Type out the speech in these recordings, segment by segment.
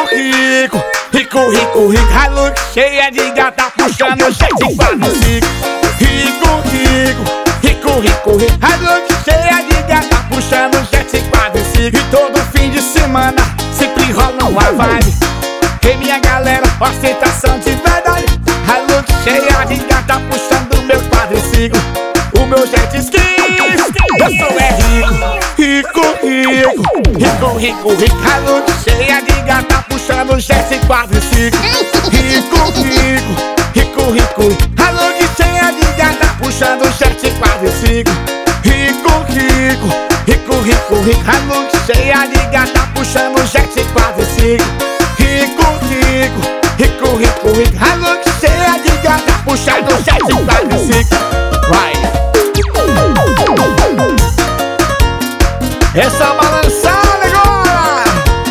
rico, rico, rico, rico, Hilux cheia de gata puxando o jet 45. Rico, rico, rico, rico, rico, Hilux cheia de gata puxando o jet 45. E todo fim de semana sempre rola uma vibe. E minha galera, ostentação de verdade. Hilux cheia de gata puxando o meu quadriciclo, o meu jet ski. Eu sou rico, rico, rico, rico, rico, rico, Hilux cheia de gata puxando o jet quadriciclo. Rico, rico, rico, rico, Hilux cheia de gata puxando o jet quadriciclo. Rico, rico, rico, rico, rico, Hilux cheia de gata puxando o jet quadriciclo. Rico, rico, rico, rico, rico, Hilux cheia de gata puxando o jet quadriciclo. Vai! Essa balançada agora!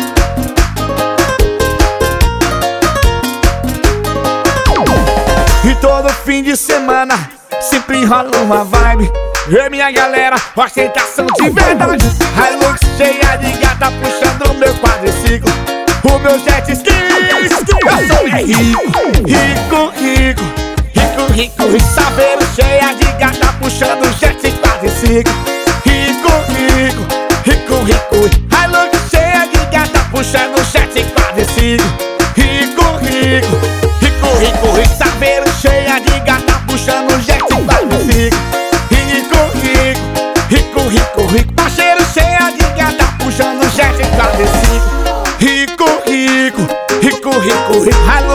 E todo fim de semana sempre rola uma vibe. E minha galera, ostentação de verdade. Hilux cheia de gata puxando o meu quadriciclo, o meu jet ski. Eu sou rico, rico, rico, rico, rico, rico, Saveiro cheia de gata puxando o jet quadriciclo. Rico, rico, rico, rico, Hilux cheia de gata puxando o jet quadriciclo. Rico, rico, rico, rico, rico, Saveiro cheia de gata puxando o jet quadriciclo. Rico, rico, rico, rico, rico, parceiro cheia de gata puxando o jet quadriciclo. Rico, rico, rico, rico, rico,